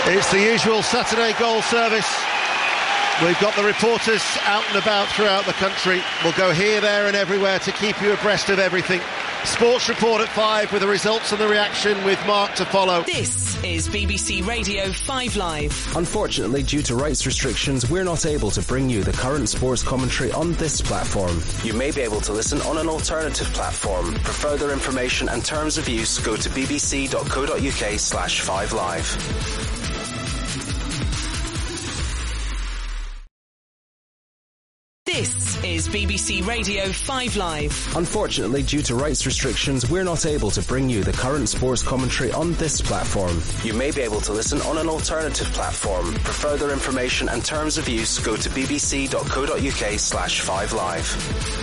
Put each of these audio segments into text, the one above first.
It's the usual Saturday goal service. We've got the reporters out and about throughout the country. We'll go here, there and everywhere to keep you abreast of everything. Sports Report at 5 with the results and the reaction with Mark to follow. This is BBC Radio 5 Live. Unfortunately, due to rights restrictions, we're not able to bring you the current sports commentary on this platform. You may be able to listen on an alternative platform. For further information and terms of use, go to bbc.co.uk/5live. This is BBC Radio 5 Live. Unfortunately, due to rights restrictions, we're not able to bring you the current sports commentary on this platform. You may be able to listen on an alternative platform. For further information and terms of use, go to bbc.co.uk/5live.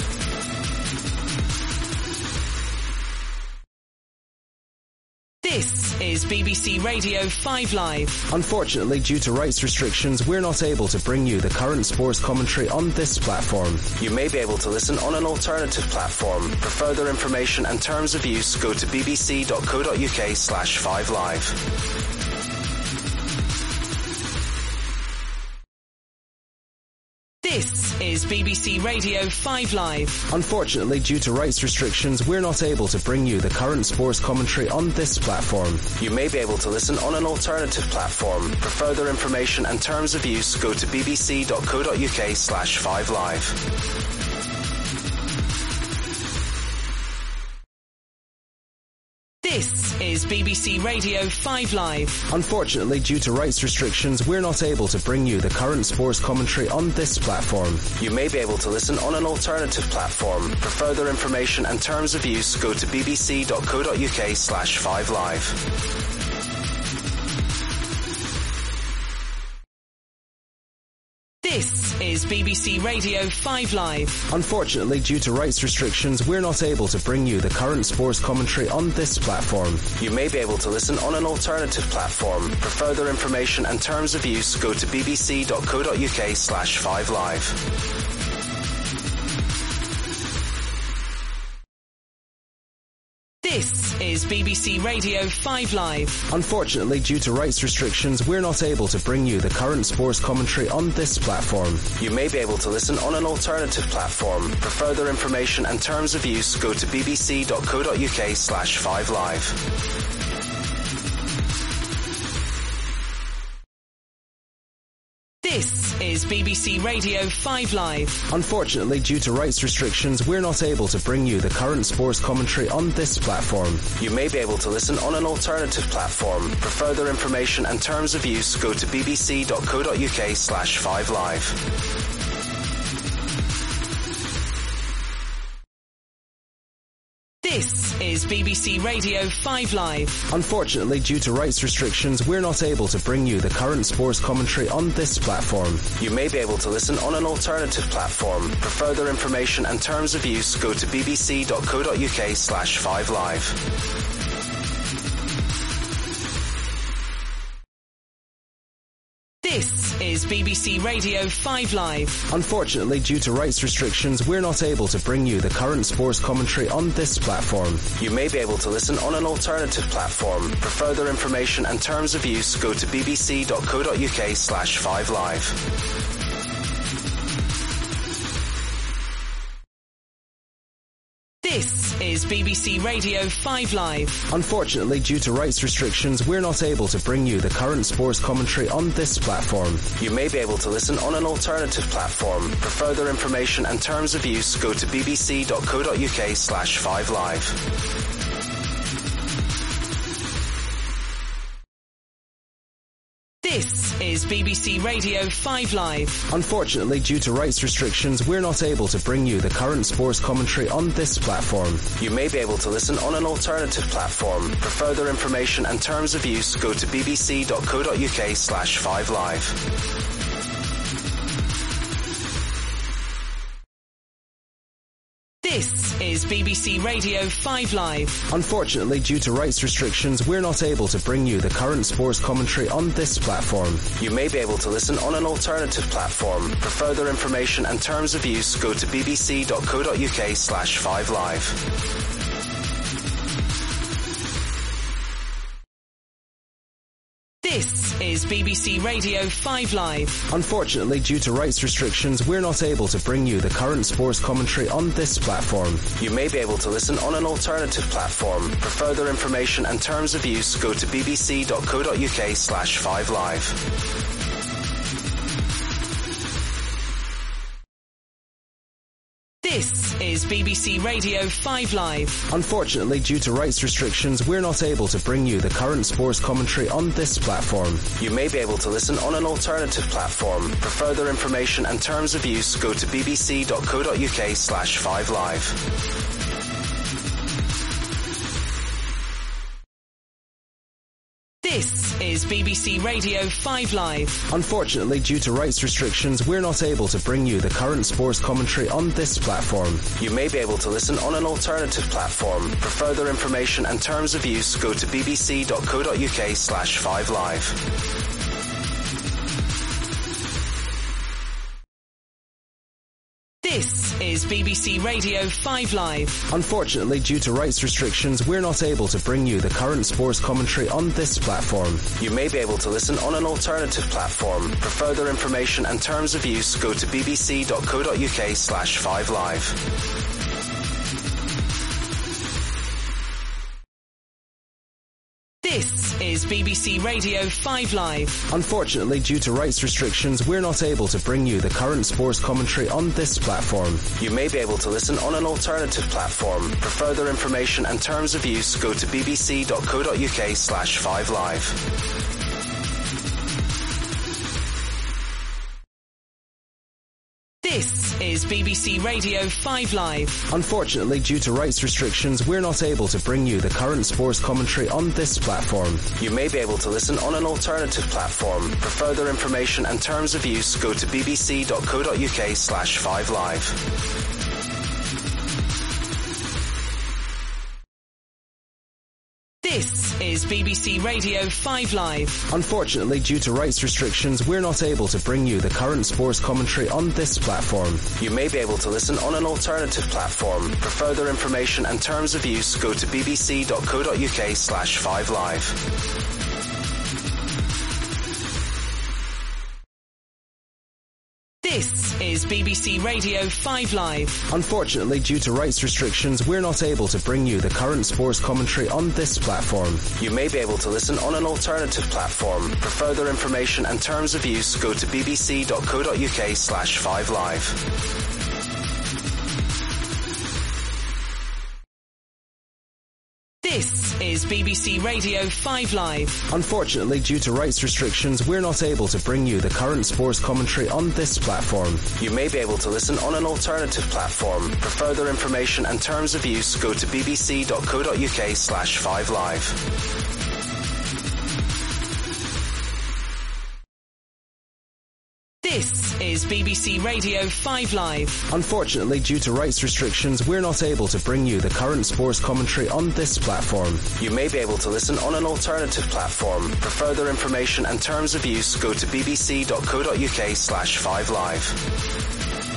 This is BBC Radio 5 Live. Unfortunately, due to rights restrictions, we're not able to bring you the current sports commentary on this platform. You may be able to listen on an alternative platform. For further information and terms of use, go to bbc.co.uk/5live. This is BBC Radio 5 Live. Unfortunately, due to rights restrictions, we're not able to bring you the current sports commentary on this platform. You may be able to listen on an alternative platform. For further information and terms of use, go to bbc.co.uk/5live. This is BBC Radio 5 Live. Unfortunately, due to rights restrictions, we're not able to bring you the current sports commentary on this platform. You may be able to listen on an alternative platform. For further information and terms of use, go to bbc.co.uk/5live. This is BBC Radio 5 Live. Unfortunately, due to rights restrictions, we're not able to bring you the current sports commentary on this platform. You may be able to listen on an alternative platform. For further information and terms of use, go to bbc.co.uk/5live. This is BBC Radio 5 Live. Unfortunately, due to rights restrictions, we're not able to bring you the current sports commentary on this platform. You may be able to listen on an alternative platform. For further information and terms of use, go to bbc.co.uk/5live. This is BBC Radio 5 Live. Unfortunately, due to rights restrictions, we're not able to bring you the current sports commentary on this platform. You may be able to listen on an alternative platform. For further information and terms of use, go to bbc.co.uk/5live. This is BBC Radio 5 Live. Unfortunately, due to rights restrictions, we're not able to bring you the current sports commentary on this platform. You may be able to listen on an alternative platform. For further information and terms of use, go to bbc.co.uk/5live. This is BBC Radio 5 Live. Unfortunately, due to rights restrictions, we're not able to bring you the current sports commentary on this platform. You may be able to listen on an alternative platform. For further information and terms of use, go to bbc.co.uk/5live. This is BBC Radio 5 Live. Unfortunately, due to rights restrictions, we're not able to bring you the current sports commentary on this platform. You may be able to listen on an alternative platform. For further information and terms of use, go to bbc.co.uk/5live. This is BBC Radio 5 Live. Unfortunately, due to rights restrictions, we're not able to bring you the current sports commentary on this platform. You may be able to listen on an alternative platform. For further information and terms of use, go to bbc.co.uk/5live. This is BBC Radio 5 Live. Unfortunately, due to rights restrictions, we're not able to bring you the current sports commentary on this platform. You may be able to listen on an alternative platform. For further information and terms of use, go to bbc.co.uk/5live. This is BBC Radio 5 Live. Unfortunately, due to rights restrictions, we're not able to bring you the current sports commentary on this platform. You may be able to listen on an alternative platform. For further information and terms of use, go to bbc.co.uk/5live. This is BBC Radio 5 Live. Unfortunately, due to rights restrictions, we're not able to bring you the current sports commentary on this platform. You may be able to listen on an alternative platform. For further information and terms of use, go to bbc.co.uk/5live. This is BBC Radio 5 Live. Unfortunately, due to rights restrictions, we're not able to bring you the current sports commentary on this platform. You may be able to listen on an alternative platform. For further information and terms of use, go to bbc.co.uk/5live. This is BBC Radio 5 Live. Unfortunately, due to rights restrictions, we're not able to bring you the current sports commentary on this platform. You may be able to listen on an alternative platform. For further information and terms of use, go to bbc.co.uk/5live. This is BBC Radio 5 Live. Unfortunately, due to rights restrictions, we're not able to bring you the current sports commentary on this platform. You may be able to listen on an alternative platform. For further information and terms of use, go to bbc.co.uk/5live. This is BBC Radio 5 Live. Unfortunately, due to rights restrictions, we're not able to bring you the current sports commentary on this platform. You may be able to listen on an alternative platform. For further information and terms of use, go to bbc.co.uk/5live. This is BBC Radio 5 Live. Unfortunately, due to rights restrictions, we're not able to bring you the current sports commentary on this platform. You may be able to listen on an alternative platform. For further information and terms of use, go to bbc.co.uk/5live. This is BBC Radio 5 Live. Unfortunately, due to rights restrictions, we're not able to bring you the current sports commentary on this platform. You may be able to listen on an alternative platform. For further information and terms of use, go to bbc.co.uk/5live. This is BBC Radio 5 Live. Unfortunately, due to rights restrictions, we're not able to bring you the current sports commentary on this platform. You may be able to listen on an alternative platform. For further information and terms of use, go to bbc.co.uk/5live. This is BBC Radio 5 Live. Unfortunately, due to rights restrictions, we're not able to bring you the current sports commentary on this platform. You may be able to listen on an alternative platform. For further information and terms of use, go to bbc.co.uk/5live.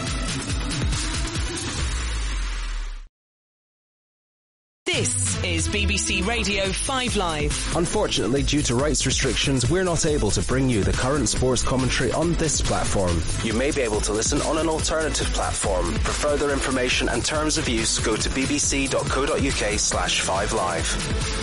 This is BBC Radio 5 Live. Unfortunately, due to rights restrictions, we're not able to bring you the current sports commentary on this platform. You may be able to listen on an alternative platform. For further information and terms of use, go to bbc.co.uk/5live.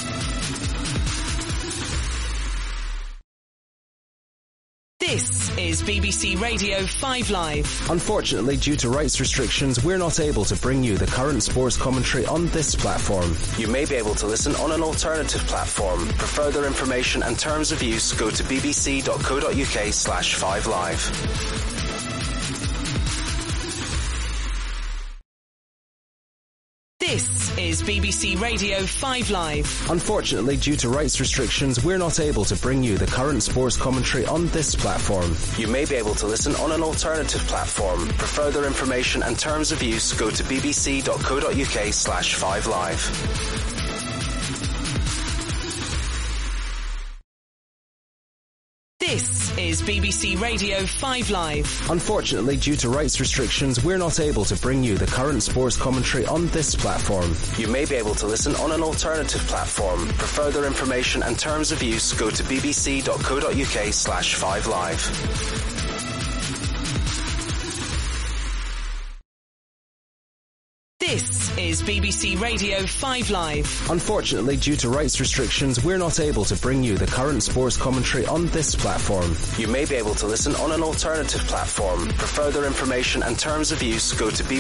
This is BBC Radio 5 Live. Unfortunately, due to rights restrictions, we're not able to bring you the current sports commentary on this platform. You may be able to listen on an alternative platform. For further information and terms of use, go to bbc.co.uk/5live. This is BBC Radio 5 Live. Unfortunately, due to rights restrictions, we're not able to bring you the current sports commentary on this platform. You may be able to listen on an alternative platform. For further information and terms of use, go to bbc.co.uk/5live. This is BBC Radio 5 Live. Unfortunately, due to rights restrictions, we're not able to bring you the current sports commentary on this platform. You may be able to listen on an alternative platform. For further information and terms of use, go to bbc.co.uk/5live. This is BBC Radio 5 Live. Unfortunately, due to rights restrictions, we're not able to bring you the current sports commentary on this platform. You may be able to listen on an alternative platform. For further information and terms of use, go to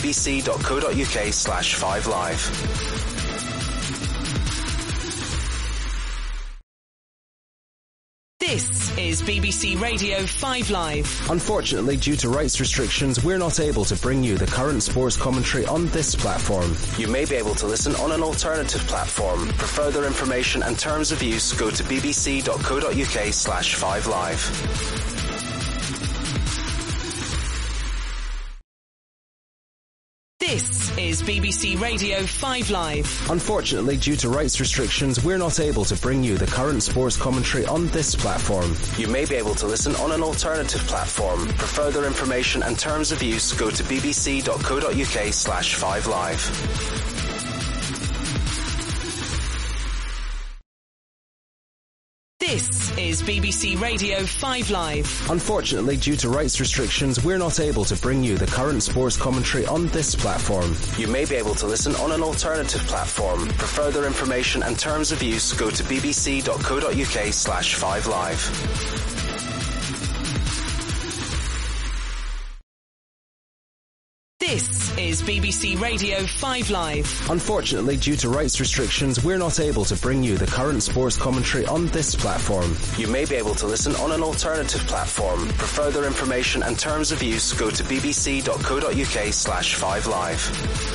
bbc.co.uk/5live. This is BBC Radio 5 Live. Unfortunately, due to rights restrictions, we're not able to bring you the current sports commentary on this platform. You may be able to listen on an alternative platform. For further information and terms of use, go to bbc.co.uk/5live. This is BBC Radio 5 Live. Unfortunately, due to rights restrictions, we're not able to bring you the current sports commentary on this platform. You may be able to listen on an alternative platform. For further information and terms of use, go to bbc.co.uk/5live. This is BBC Radio 5 Live. Unfortunately, due to rights restrictions, we're not able to bring you the current sports commentary on this platform. You may be able to listen on an alternative platform. For further information and terms of use, go to bbc.co.uk/5live. This is BBC Radio 5 Live. Unfortunately, due to rights restrictions, we're not able to bring you the current sports commentary on this platform. You may be able to listen on an alternative platform. For further information and terms of use, go to bbc.co.uk/5live.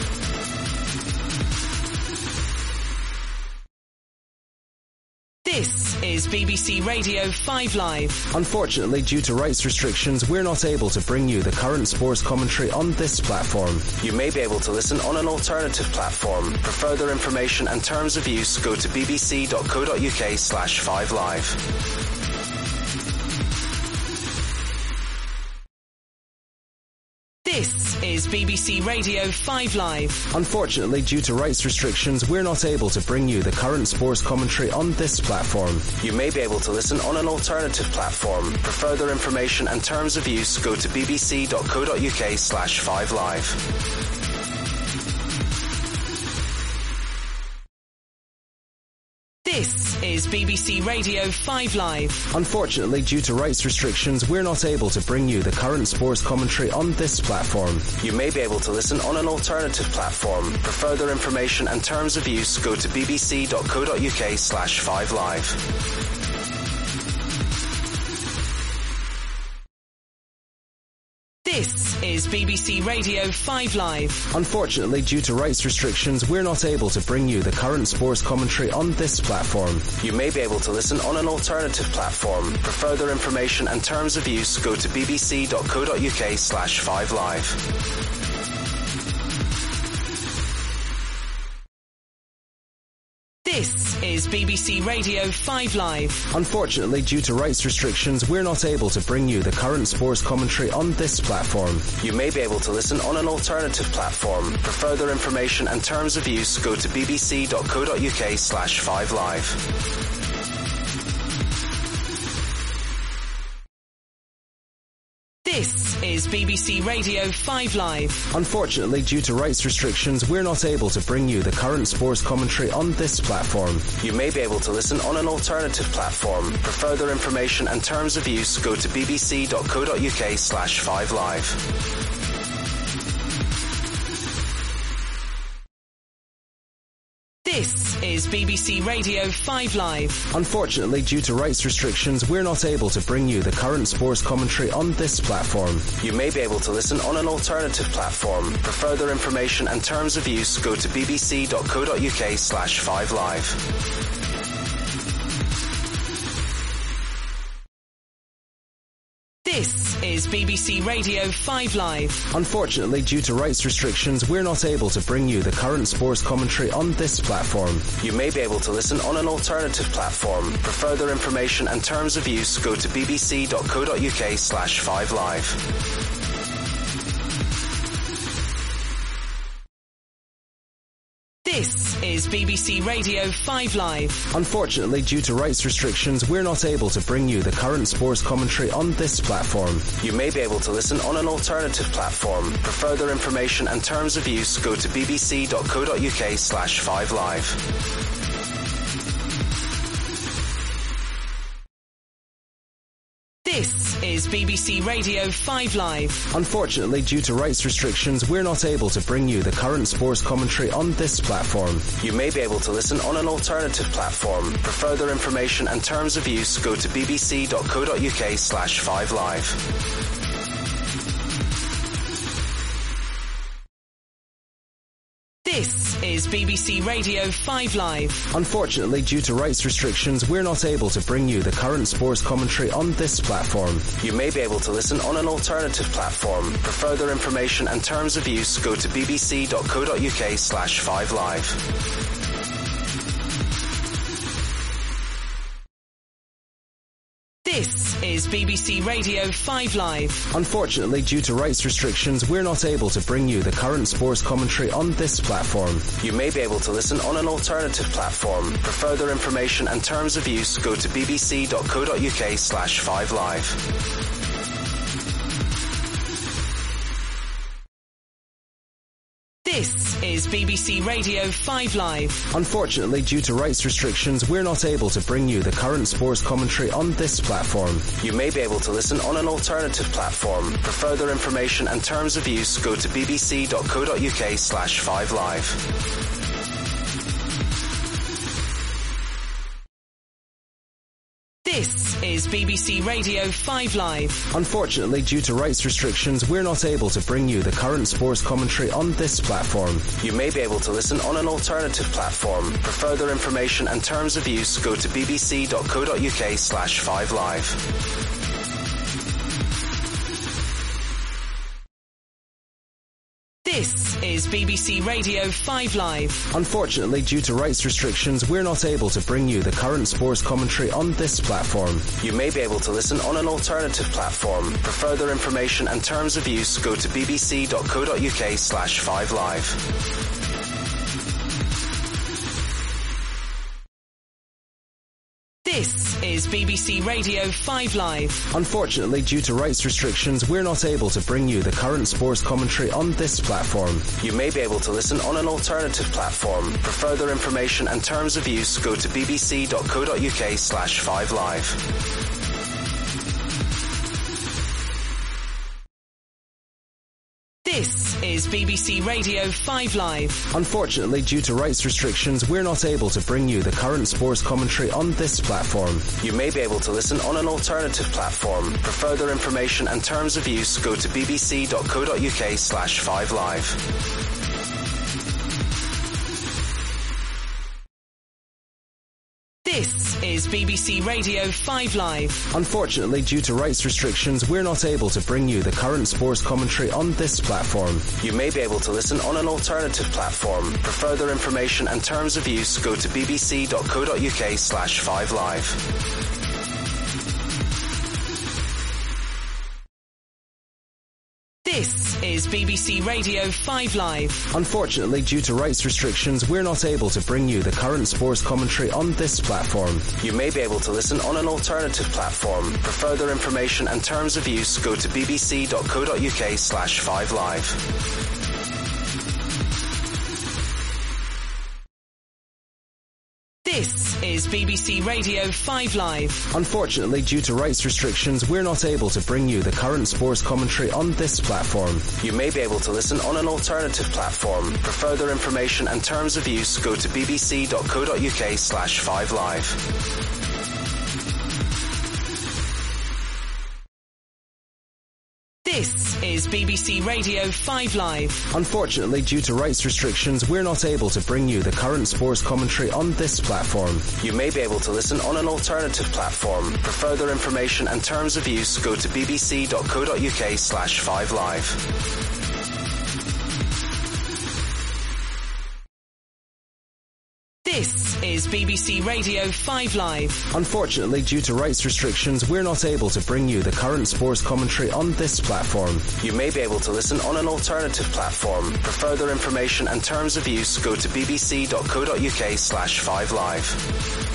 This is BBC Radio 5 Live. Unfortunately, due to rights restrictions, we're not able to bring you the current sports commentary on this platform. You may be able to listen on an alternative platform. For further information and terms of use, go to bbc.co.uk/5live. This is BBC Radio 5 Live. Unfortunately, due to rights restrictions, we're not able to bring you the current sports commentary on this platform. You may be able to listen on an alternative platform. For further information and terms of use, go to bbc.co.uk/5live. This is BBC Radio 5 Live. Unfortunately, due to rights restrictions, we're not able to bring you the current sports commentary on this platform. You may be able to listen on an alternative platform. For further information and terms of use, go to bbc.co.uk/5live. This is BBC Radio 5 Live. Unfortunately, due to rights restrictions, we're not able to bring you the current sports commentary on this platform. You may be able to listen on an alternative platform. For further information and terms of use, go to bbc.co.uk/5live. This is BBC Radio 5 Live. Unfortunately, due to rights restrictions, we're not able to bring you the current sports commentary on this platform. You may be able to listen on an alternative platform. For further information and terms of use, go to bbc.co.uk/5live. This is BBC Radio 5 Live. Unfortunately, due to rights restrictions, we're not able to bring you the current sports commentary on this platform. You may be able to listen on an alternative platform. For further information and terms of use, go to bbc.co.uk/5live. This is BBC Radio 5 Live. Unfortunately, due to rights restrictions, we're not able to bring you the current sports commentary on this platform. You may be able to listen on an alternative platform. For further information and terms of use, go to bbc.co.uk/5live. This is BBC Radio 5 Live. Unfortunately, due to rights restrictions, we're not able to bring you the current sports commentary on this platform. You may be able to listen on an alternative platform. For further information and terms of use, go to bbc.co.uk/5live. This is BBC Radio 5 Live. Unfortunately, due to rights restrictions, we're not able to bring you the current sports commentary on this platform. You may be able to listen on an alternative platform. For further information and terms of use, go to bbc.co.uk/5live. This is BBC Radio 5 Live. Unfortunately, due to rights restrictions, we're not able to bring you the current sports commentary on this platform. You may be able to listen on an alternative platform. For further information and terms of use, go to bbc.co.uk/5live. This is BBC Radio 5 Live. Unfortunately, due to rights restrictions, we're not able to bring you the current sports commentary on this platform. You may be able to listen on an alternative platform. For further information and terms of use, go to bbc.co.uk/5live. This is BBC Radio 5 Live. Unfortunately, due to rights restrictions, we're not able to bring you the current sports commentary on this platform. You may be able to listen on an alternative platform. For further information and terms of use, go to bbc.co.uk/5live. This is BBC Radio 5 Live. Unfortunately, due to rights restrictions, we're not able to bring you the current sports commentary on this platform. You may be able to listen on an alternative platform. For further information and terms of use, go to bbc.co.uk/5live. This is BBC Radio 5 Live. Unfortunately, due to rights restrictions, we're not able to bring you the current sports commentary on this platform. You may be able to listen on an alternative platform. For further information and terms of use, go to bbc.co.uk/5live. This is BBC Radio 5 Live. Unfortunately, due to rights restrictions, we're not able to bring you the current sports commentary on this platform. You may be able to listen on an alternative platform. For further information and terms of use, go to bbc.co.uk/5live. This is BBC Radio 5 Live. Unfortunately, due to rights restrictions, we're not able to bring you the current sports commentary on this platform. You may be able to listen on an alternative platform. For further information and terms of use, go to bbc.co.uk/5live. This is BBC Radio 5 Live. Unfortunately, due to rights restrictions, we're not able to bring you the current sports commentary on this platform. You may be able to listen on an alternative platform. For further information and terms of use, go to bbc.co.uk/5live. This is BBC Radio 5 Live. Unfortunately, due to rights restrictions, we're not able to bring you the current sports commentary on this platform. You may be able to listen on an alternative platform. For further information and terms of use, go to bbc.co.uk/5live. This is BBC Radio 5 Live. Unfortunately, due to rights restrictions, we're not able to bring you the current sports commentary on this platform. You may be able to listen on an alternative platform. For further information and terms of use, go to bbc.co.uk/5live. This is BBC Radio 5 Live. Unfortunately, due to rights restrictions, we're not able to bring you the current sports commentary on this platform. You may be able to listen on an alternative platform. For further information and terms of use, go to bbc.co.uk/5live. This is BBC Radio 5 Live. Unfortunately, due to rights restrictions, we're not able to bring you the current sports commentary on this platform. You may be able to listen on an alternative platform. For further information and terms of use, go to bbc.co.uk/5live. This is BBC Radio 5 Live. Unfortunately, due to rights restrictions, we're not able to bring you the current sports commentary on this platform. You may be able to listen on an alternative platform. For further information and terms of use, go to bbc.co.uk/5live.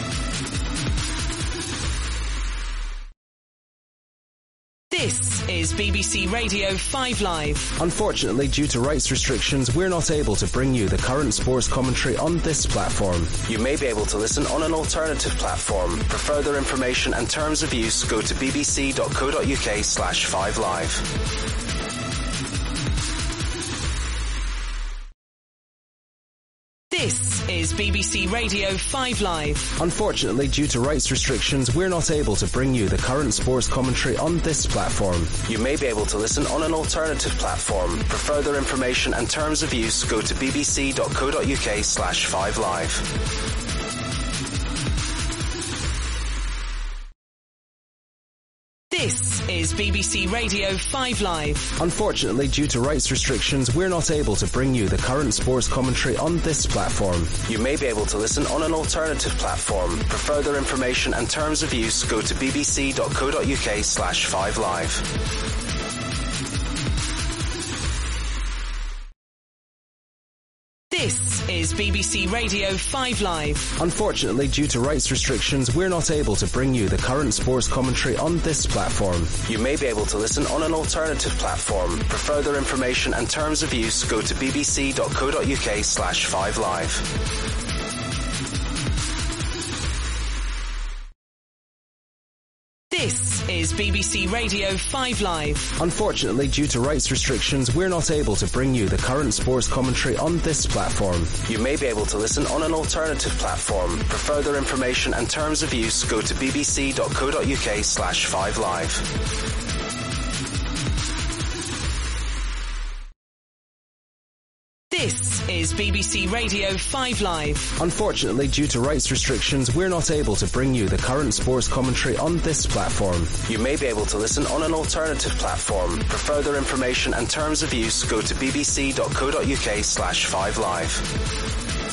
This is BBC Radio 5 Live. Unfortunately, due to rights restrictions, we're not able to bring you the current sports commentary on this platform. You may be able to listen on an alternative platform. For further information and terms of use, go to bbc.co.uk/5live. This is BBC Radio 5 Live. Unfortunately, due to rights restrictions, we're not able to bring you the current sports commentary on this platform. You may be able to listen on an alternative platform. For further information and terms of use, go to bbc.co.uk/5live. This is BBC Radio 5 Live. Unfortunately, due to rights restrictions, we're not able to bring you the current sports commentary on this platform. You may be able to listen on an alternative platform. For further information and terms of use, go to bbc.co.uk/5live. This is BBC Radio 5 Live. Unfortunately, due to rights restrictions, we're not able to bring you the current sports commentary on this platform. You may be able to listen on an alternative platform. For further information and terms of use, go to bbc.co.uk/5live. This is BBC Radio 5 Live. Unfortunately, due to rights restrictions, we're not able to bring you the current sports commentary on this platform. You may be able to listen on an alternative platform. For further information and terms of use, go to bbc.co.uk/5live. This is BBC Radio 5 Live. Unfortunately, due to rights restrictions, we're not able to bring you the current sports commentary on this platform. You may be able to listen on an alternative platform. For further information and terms of use, go to bbc.co.uk/5live.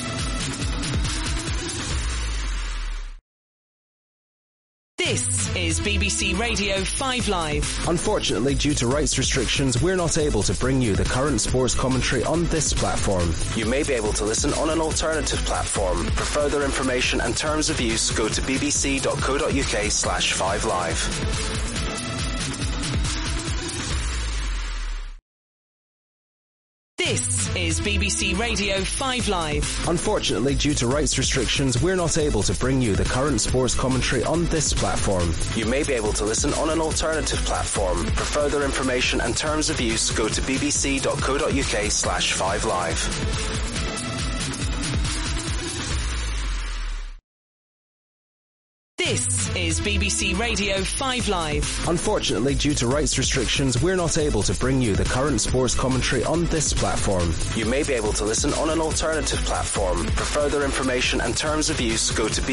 This is BBC Radio 5 Live. Unfortunately, due to rights restrictions, we're not able to bring you the current sports commentary on this platform. You may be able to listen on an alternative platform. For further information and terms of use, go to bbc.co.uk/5live. This is BBC Radio 5 Live. Unfortunately, due to rights restrictions, we're not able to bring you the current sports commentary on this platform. You may be able to listen on an alternative platform. For further information and terms of use, go to bbc.co.uk/5live. This is BBC Radio 5 Live. Unfortunately, due to rights restrictions, we're not able to bring you the current sports commentary on this platform. You may be able to listen on an alternative platform. For further information and terms of use, go to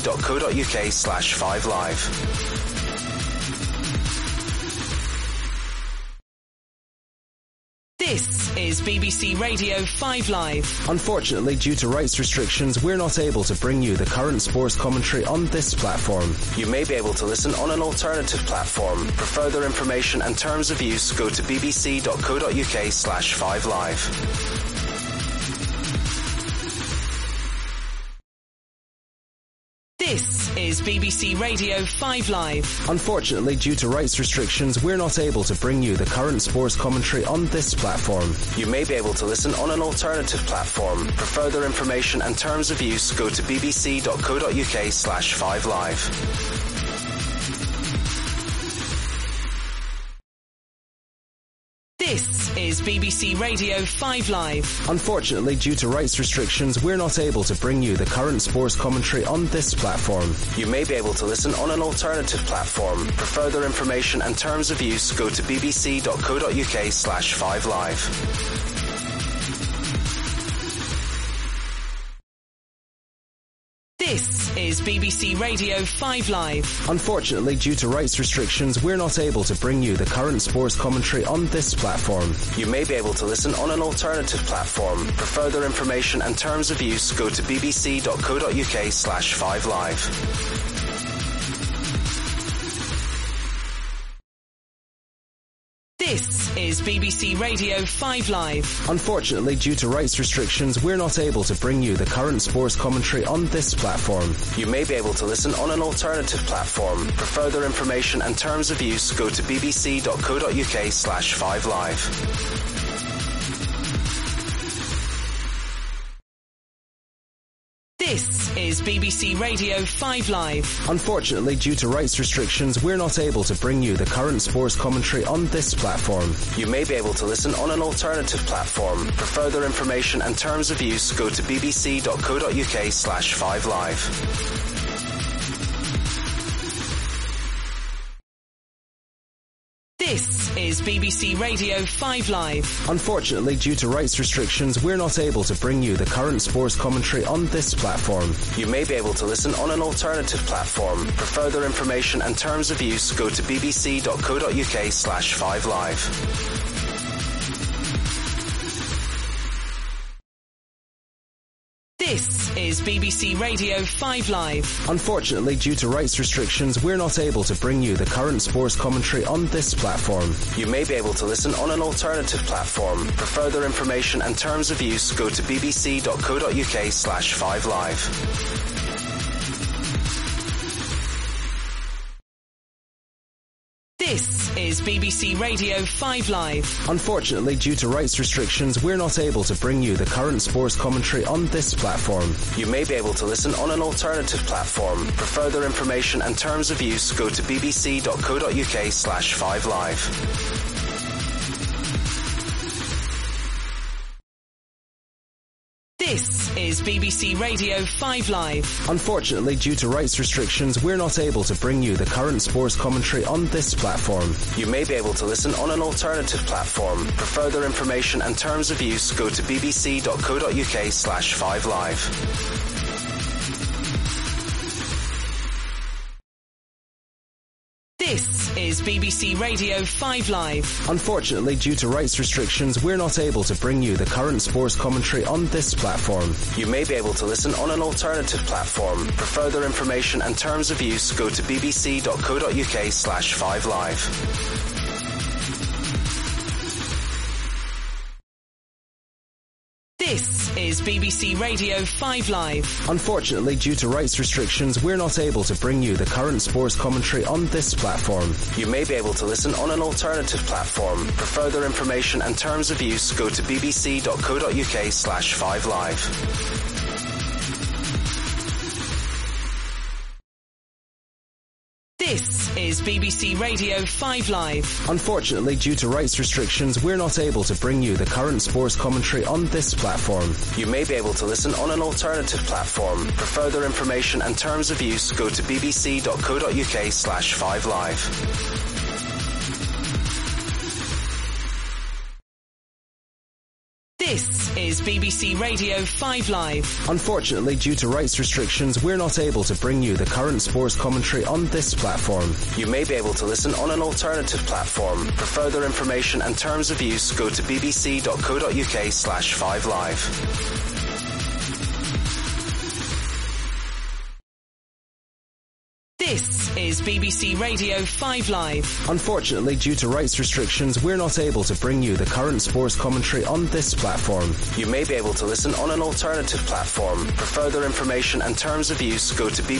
bbc.co.uk/5live. This is BBC Radio 5 Live. Unfortunately, due to rights restrictions, we're not able to bring you the current sports commentary on this platform. You may be able to listen on an alternative platform. For further information and terms of use, go to bbc.co.uk/5live. This is BBC Radio 5 Live. Unfortunately, due to rights restrictions, we're not able to bring you the current sports commentary on this platform. You may be able to listen on an alternative platform. For further information and terms of use, go to bbc.co.uk/5live. This is BBC Radio 5 Live. Unfortunately, due to rights restrictions, we're not able to bring you the current sports commentary on this platform. You may be able to listen on an alternative platform. For further information and terms of use, go to bbc.co.uk/5live. This is BBC Radio 5 Live. Unfortunately, due to rights restrictions, we're not able to bring you the current sports commentary on this platform. You may be able to listen on an alternative platform. For further information and terms of use, go to bbc.co.uk/5live. This is BBC Radio 5 Live. Unfortunately, due to rights restrictions, we're not able to bring you the current sports commentary on this platform. You may be able to listen on an alternative platform. For further information and terms of use, go to bbc.co.uk/5live. This is BBC Radio 5 Live. Unfortunately, due to rights restrictions, we're not able to bring you the current sports commentary on this platform. You may be able to listen on an alternative platform. For further information and terms of use, go to bbc.co.uk/5live. This is BBC Radio 5 Live. Unfortunately, due to rights restrictions, we're not able to bring you the current sports commentary on this platform. You may be able to listen on an alternative platform. For further information and terms of use, go to bbc.co.uk/5live. This is BBC Radio 5 Live. Unfortunately, due to rights restrictions, we're not able to bring you the current sports commentary on this platform. You may be able to listen on an alternative platform. For further information and terms of use, go to bbc.co.uk/5live. This is BBC Radio 5 Live. Unfortunately, due to rights restrictions, we're not able to bring you the current sports commentary on this platform. You may be able to listen on an alternative platform. For further information and terms of use, go to bbc.co.uk/5live. This is BBC Radio 5 Live. Unfortunately, due to rights restrictions, we're not able to bring you the current sports commentary on this platform. You may be able to listen on an alternative platform. For further information and terms of use, go to bbc.co.uk/5live. This is BBC Radio 5 Live. Unfortunately, due to rights restrictions, we're not able to bring you the current sports commentary on this platform. You may be able to listen on an alternative platform. For further information and terms of use, go to bbc.co.uk/5live. This is BBC Radio 5 Live. Unfortunately, due to rights restrictions, we're not able to bring you the current sports commentary on this platform. You may be able to listen on an alternative platform. For further information and terms of use, go to bbc.co.uk/5live. This is BBC Radio 5 Live. Unfortunately, due to rights restrictions, we're not able to bring you the current sports commentary on this platform. You may be able to listen on an alternative platform. For further information and terms of use, go to bbc.co.uk/5live. This is BBC Radio 5 Live. Unfortunately, due to rights restrictions, we're not able to bring you the current sports commentary on this platform. You may be able to listen on an alternative platform. For further information and terms of use, go to bbc.co.uk/5live. This is BBC Radio 5 Live. Unfortunately, due to rights restrictions, we're not able to bring you the current sports commentary on this platform. You may be able to listen on an alternative platform. For further information and terms of use, go to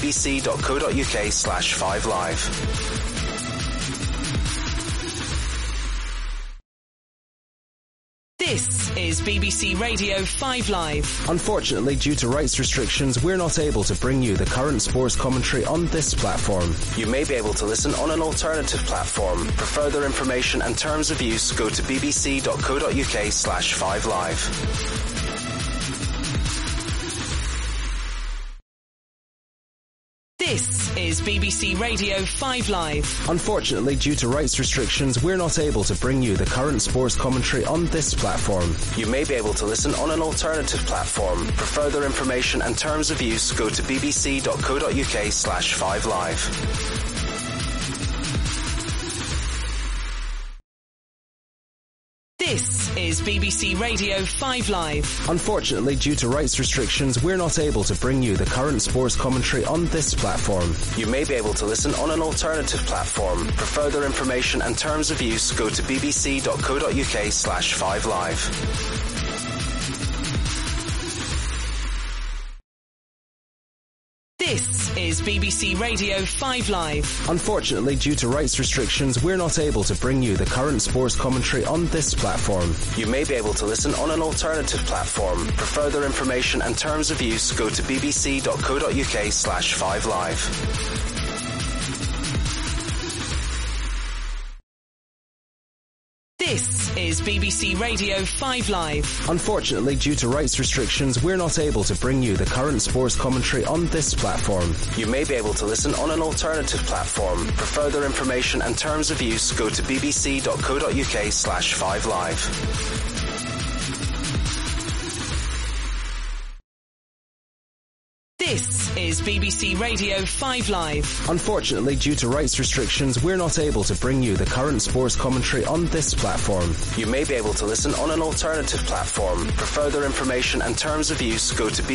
bbc.co.uk/5live. This is BBC Radio 5 Live. Unfortunately, due to rights restrictions, we're not able to bring you the current sports commentary on this platform. You may be able to listen on an alternative platform. For further information and terms of use, go to bbc.co.uk/5live. This is BBC Radio 5 Live. Unfortunately, due to rights restrictions, we're not able to bring you the current sports commentary on this platform. You may be able to listen on an alternative platform. For further information and terms of use, go to bbc.co.uk/5live. This is BBC Radio 5 Live. Unfortunately, due to rights restrictions, we're not able to bring you the current sports commentary on this platform. You may be able to listen on an alternative platform. For further information and terms of use, go to bbc.co.uk/5live. This is BBC Radio 5 Live. Unfortunately, due to rights restrictions, we're not able to bring you the current sports commentary on this platform. You may be able to listen on an alternative platform. For further information and terms of use, go to bbc.co.uk/5live. This is BBC Radio 5 Live. Unfortunately, due to rights restrictions, we're not able to bring you the current sports commentary on this platform. You may be able to listen on an alternative platform. For further information and terms of use, go to bbc.co.uk/5live. This is BBC Radio 5 Live. Unfortunately, due to rights restrictions, we're not able to bring you the current sports commentary on this platform. You may be able to listen on an alternative platform. For further information and terms of use, go to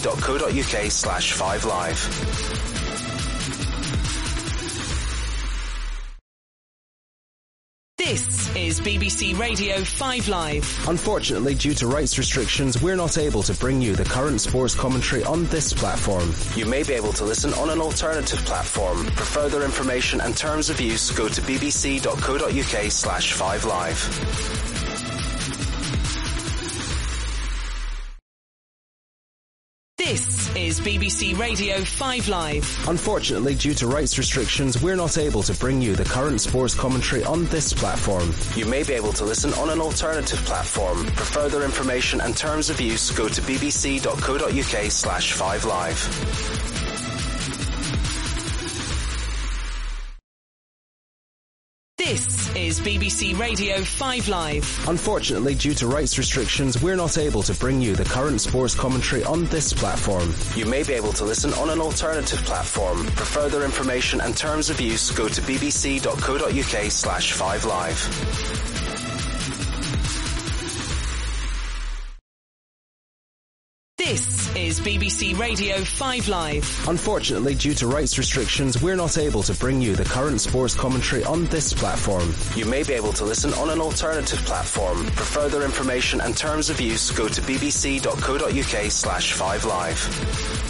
bbc.co.uk/5live. This is BBC Radio 5 Live. Unfortunately, due to rights restrictions, we're not able to bring you the current sports commentary on this platform. You may be able to listen on an alternative platform. For further information and terms of use, go to bbc.co.uk/5live. This is BBC Radio 5 Live. Unfortunately, due to rights restrictions, we're not able to bring you the current sports commentary on this platform. You may be able to listen on an alternative platform. For further information and terms of use, go to bbc.co.uk/5live. This is BBC Radio 5 Live. Unfortunately, due to rights restrictions, we're not able to bring you the current sports commentary on this platform. You may be able to listen on an alternative platform. For further information and terms of use, go to bbc.co.uk/5live. This is BBC Radio 5 Live. Unfortunately, due to rights restrictions, we're not able to bring you the current sports commentary on this platform. You may be able to listen on an alternative platform. For further information and terms of use, go to bbc.co.uk/5live.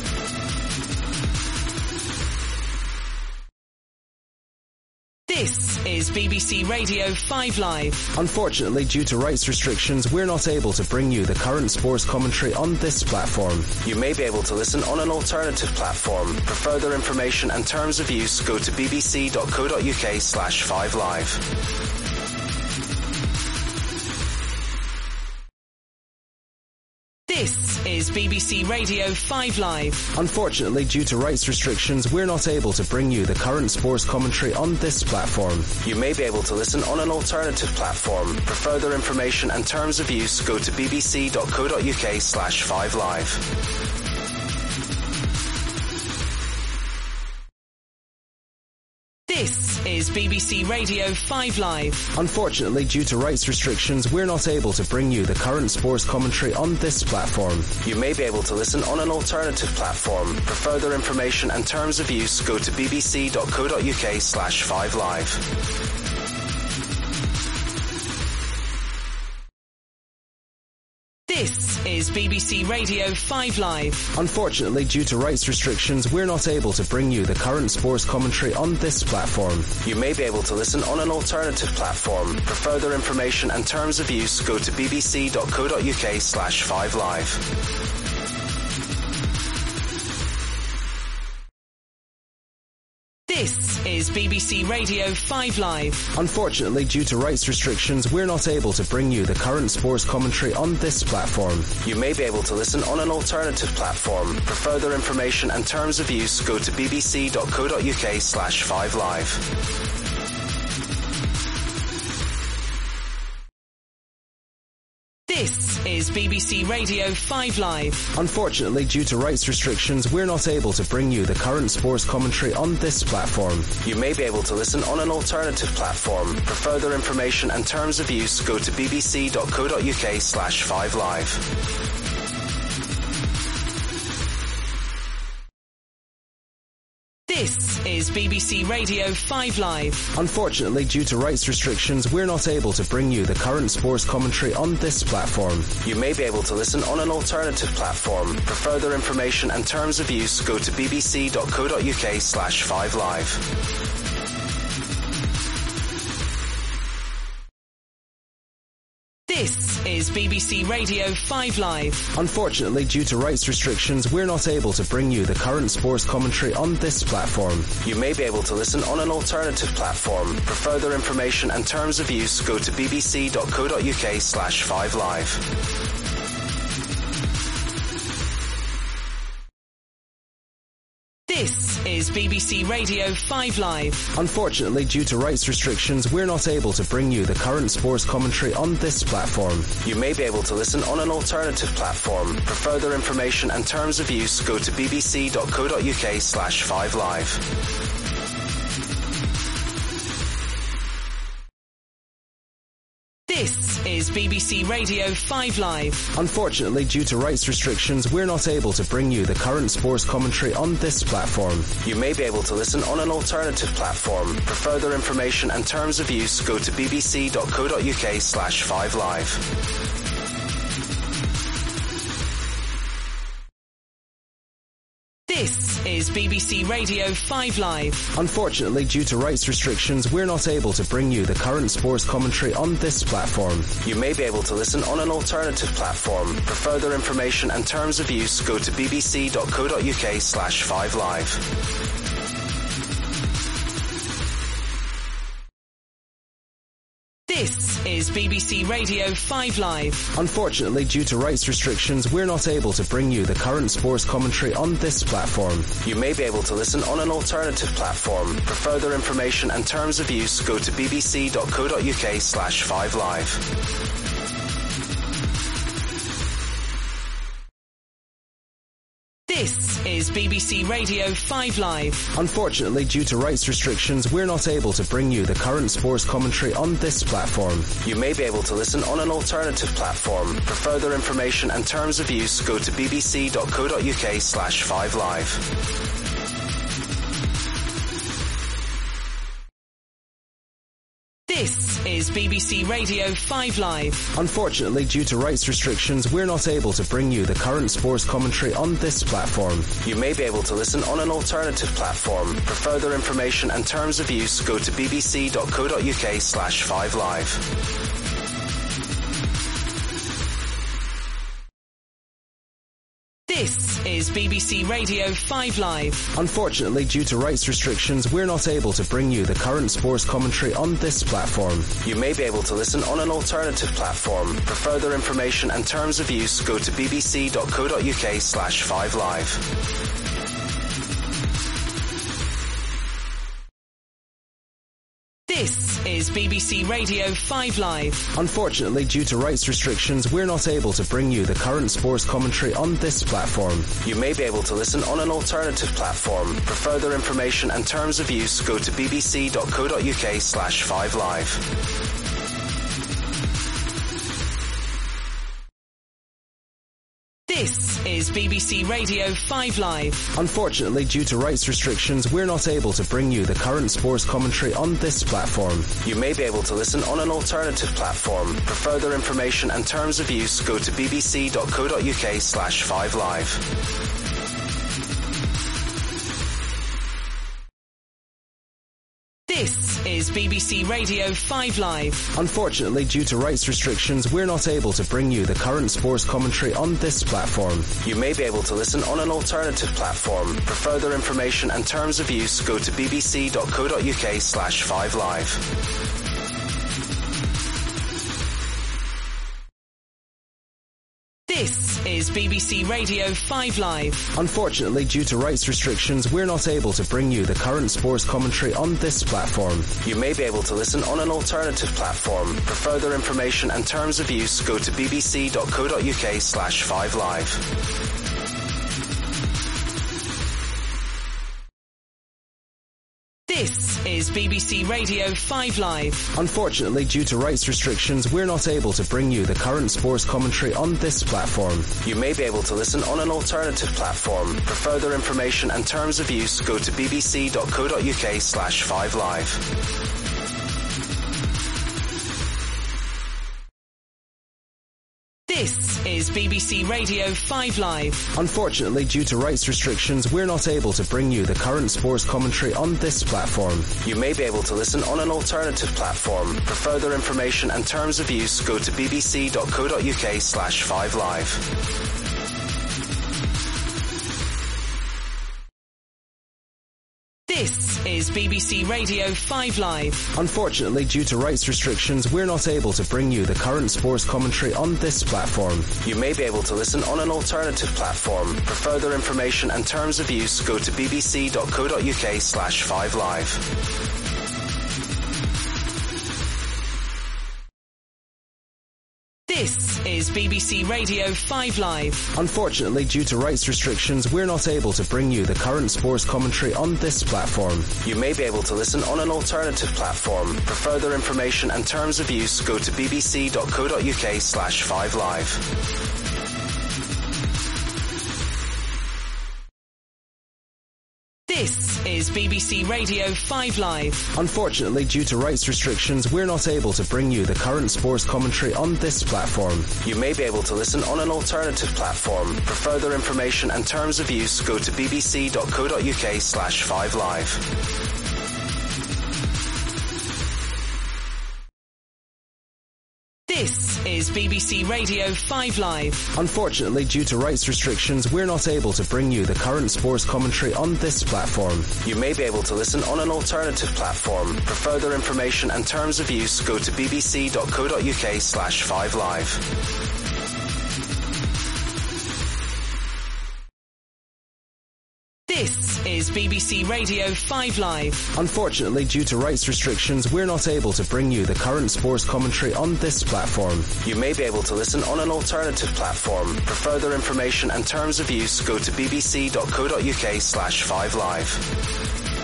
This is BBC Radio 5 Live. Unfortunately, due to rights restrictions, we're not able to bring you the current sports commentary on this platform. You may be able to listen on an alternative platform. For further information and terms of use, go to bbc.co.uk/5live. This is BBC Radio 5 Live. Unfortunately, due to rights restrictions, we're not able to bring you the current sports commentary on this platform. You may be able to listen on an alternative platform. For further information and terms of use, go to bbc.co.uk/5live. This is BBC Radio 5 Live. Unfortunately, due to rights restrictions, we're not able to bring you the current sports commentary on this platform. You may be able to listen on an alternative platform. For further information and terms of use, go to bbc.co.uk/5live. This is BBC Radio 5 Live. Unfortunately, due to rights restrictions, we're not able to bring you the current sports commentary on this platform. You may be able to listen on an alternative platform. For further information and terms of use, go to bbc.co.uk/5live. This is BBC Radio 5 Live. Unfortunately, due to rights restrictions, we're not able to bring you the current sports commentary on this platform. You may be able to listen on an alternative platform. For further information and terms of use, go to bbc.co.uk/5live. This is BBC Radio 5 Live. Unfortunately, due to rights restrictions, we're not able to bring you the current sports commentary on this platform. You may be able to listen on an alternative platform. For further information and terms of use, go to bbc.co.uk/5live. This is BBC Radio 5 Live. Unfortunately, due to rights restrictions, we're not able to bring you the current sports commentary on this platform. You may be able to listen on an alternative platform. For further information and terms of use, go to bbc.co.uk/5live. This is BBC Radio 5 Live. Unfortunately, due to rights restrictions, we're not able to bring you the current sports commentary on this platform. You may be able to listen on an alternative platform. For further information and terms of use, go to bbc.co.uk/5live. This is BBC Radio 5 Live. Unfortunately, due to rights restrictions, we're not able to bring you the current sports commentary on this platform. You may be able to listen on an alternative platform. For further information and terms of use, go to bbc.co.uk/5live. This is BBC Radio 5 Live. Unfortunately, due to rights restrictions, we're not able to bring you the current sports commentary on this platform. You may be able to listen on an alternative platform. For further information and terms of use, go to bbc.co.uk/5live. This is BBC Radio 5 Live. Unfortunately, due to rights restrictions, we're not able to bring you the current sports commentary on this platform. You may be able to listen on an alternative platform. For further information and terms of use, go to bbc.co.uk/5live. This is BBC Radio 5 Live. Unfortunately, due to rights restrictions, we're not able to bring you the current sports commentary on this platform. You may be able to listen on an alternative platform. For further information and terms of use, go to bbc.co.uk/5live. This is BBC Radio 5 Live. Unfortunately, due to rights restrictions, we're not able to bring you the current sports commentary on this platform. You may be able to listen on an alternative platform. For further information and terms of use, go to bbc.co.uk/5live. This is BBC Radio 5 Live. Unfortunately, due to rights restrictions, we're not able to bring you the current sports commentary on this platform. You may be able to listen on an alternative platform. For further information and terms of use, go to bbc.co.uk/5live. This is BBC Radio 5 Live. Unfortunately, due to rights restrictions, we're not able to bring you the current sports commentary on this platform. You may be able to listen on an alternative platform. For further information and terms of use, go to bbc.co.uk/5live. This is BBC Radio 5 Live. Unfortunately, due to rights restrictions, we're not able to bring you the current sports commentary on this platform. You may be able to listen on an alternative platform. For further information and terms of use, go to bbc.co.uk/5live. This is is BBC Radio 5 Live. Unfortunately, due to rights restrictions, we're not able to bring you the current sports commentary on this platform. You may be able to listen on an alternative platform. For further information and terms of use, go to bbc.co.uk/5live. This is BBC Radio 5 Live. Unfortunately, due to rights restrictions, we're not able to bring you the current sports commentary on this platform. You may be able to listen on an alternative platform. For further information and terms of use, go to bbc.co.uk/5live. This is BBC Radio 5 Live. Unfortunately, due to rights restrictions, we're not able to bring you the current sports commentary on this platform. You may be able to listen on an alternative platform. For further information and terms of use, go to bbc.co.uk/5live. This is BBC Radio 5 Live. Unfortunately, due to rights restrictions, we're not able to bring you the current sports commentary on this platform. You may be able to listen on an alternative platform. For further information and terms of use, go to bbc.co.uk/5live. This is BBC Radio 5 Live. Unfortunately, due to rights restrictions, we're not able to bring you the current sports commentary on this platform. You may be able to listen on an alternative platform. For further information and terms of use, go to bbc.co.uk/5live. This is BBC Radio 5 Live. Unfortunately, due to rights restrictions, we're not able to bring you the current sports commentary on this platform. You may be able to listen on an alternative platform. For further information and terms of use, go to bbc.co.uk/5live. This is BBC Radio 5 Live. Unfortunately, due to rights restrictions, we're not able to bring you the current sports commentary on this platform. You may be able to listen on an alternative platform. For further information and terms of use, go to bbc.co.uk/5live. This is BBC Radio 5 Live. Unfortunately, due to rights restrictions, we're not able to bring you the current sports commentary on this platform. You may be able to listen on an alternative platform. For further information and terms of use, go to bbc.co.uk/5live. This is BBC Radio 5 Live. Unfortunately, due to rights restrictions, we're not able to bring you the current sports commentary on this platform. You may be able to listen on an alternative platform. For further information and terms of use, go to bbc.co.uk/5live. This is BBC Radio 5 Live. Unfortunately, due to rights restrictions, we're not able to bring you the current sports commentary on this platform. You may be able to listen on an alternative platform. For further information and terms of use, go to bbc.co.uk/5live.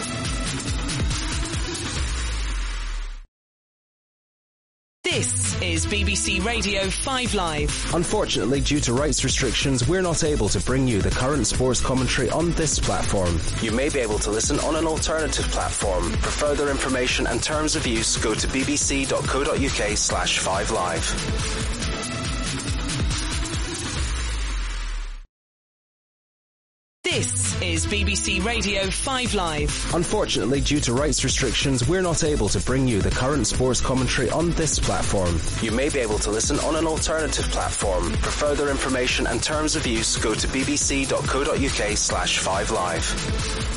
This is BBC Radio 5 Live. Unfortunately, due to rights restrictions, we're not able to bring you the current sports commentary on this platform. You may be able to listen on an alternative platform. For further information and terms of use, go to bbc.co.uk/5live. This is BBC Radio 5 Live. Unfortunately, due to rights restrictions, we're not able to bring you the current sports commentary on this platform. You may be able to listen on an alternative platform. For further information and terms of use, go to bbc.co.uk/5live.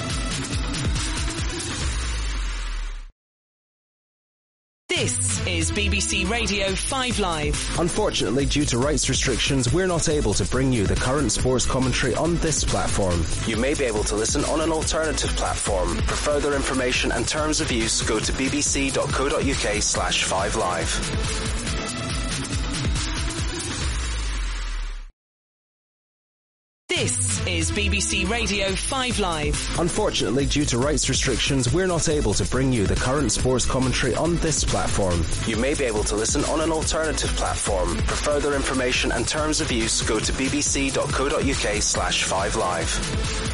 This is BBC Radio 5 Live. Unfortunately, due to rights restrictions, we're not able to bring you the current sports commentary on this platform. You may be able to listen on an alternative platform. For further information and terms of use, go to bbc.co.uk/5live. This is BBC Radio 5 Live. Unfortunately, due to rights restrictions, we're not able to bring you the current sports commentary on this platform. You may be able to listen on an alternative platform. For further information and terms of use, go to bbc.co.uk/5live.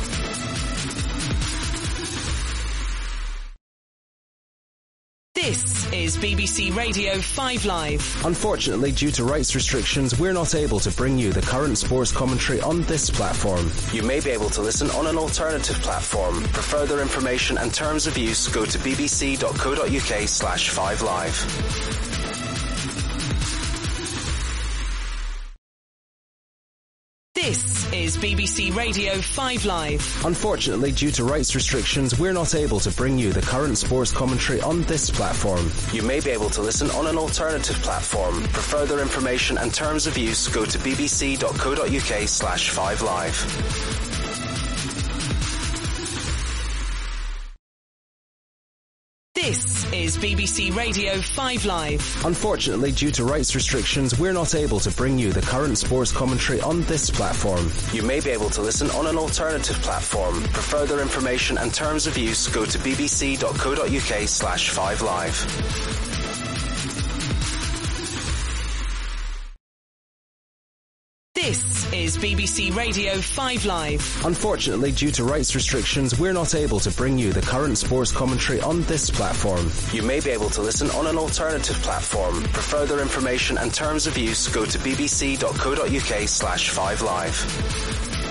This is BBC Radio 5 Live. Unfortunately, due to rights restrictions, we're not able to bring you the current sports commentary on this platform. You may be able to listen on an alternative platform. For further information and terms of use, go to bbc.co.uk/5live. This is BBC Radio 5 Live. Unfortunately, due to rights restrictions, we're not able to bring you the current sports commentary on this platform. You may be able to listen on an alternative platform. For further information and terms of use, go to bbc.co.uk/5live. This is BBC Radio 5 Live. Unfortunately, due to rights restrictions, we're not able to bring you the current sports commentary on this platform. You may be able to listen on an alternative platform. For further information and terms of use, go to bbc.co.uk/5live. This is BBC Radio 5 Live. Unfortunately, due to rights restrictions, we're not able to bring you the current sports commentary on this platform. You may be able to listen on an alternative platform. For further information and terms of use, go to bbc.co.uk/5live.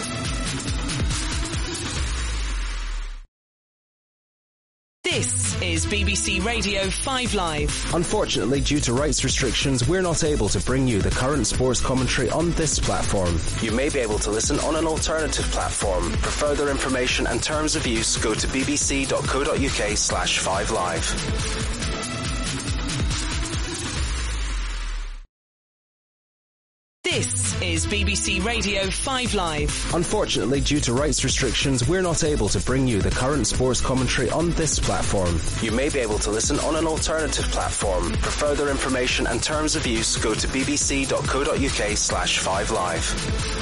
This is BBC Radio 5 Live. Unfortunately, due to rights restrictions, we're not able to bring you the current sports commentary on this platform. You may be able to listen on an alternative platform. For further information and terms of use, go to bbc.co.uk/5live. This is BBC Radio 5 Live. Unfortunately, due to rights restrictions, we're not able to bring you the current sports commentary on this platform. You may be able to listen on an alternative platform. For further information and terms of use, go to bbc.co.uk/5live.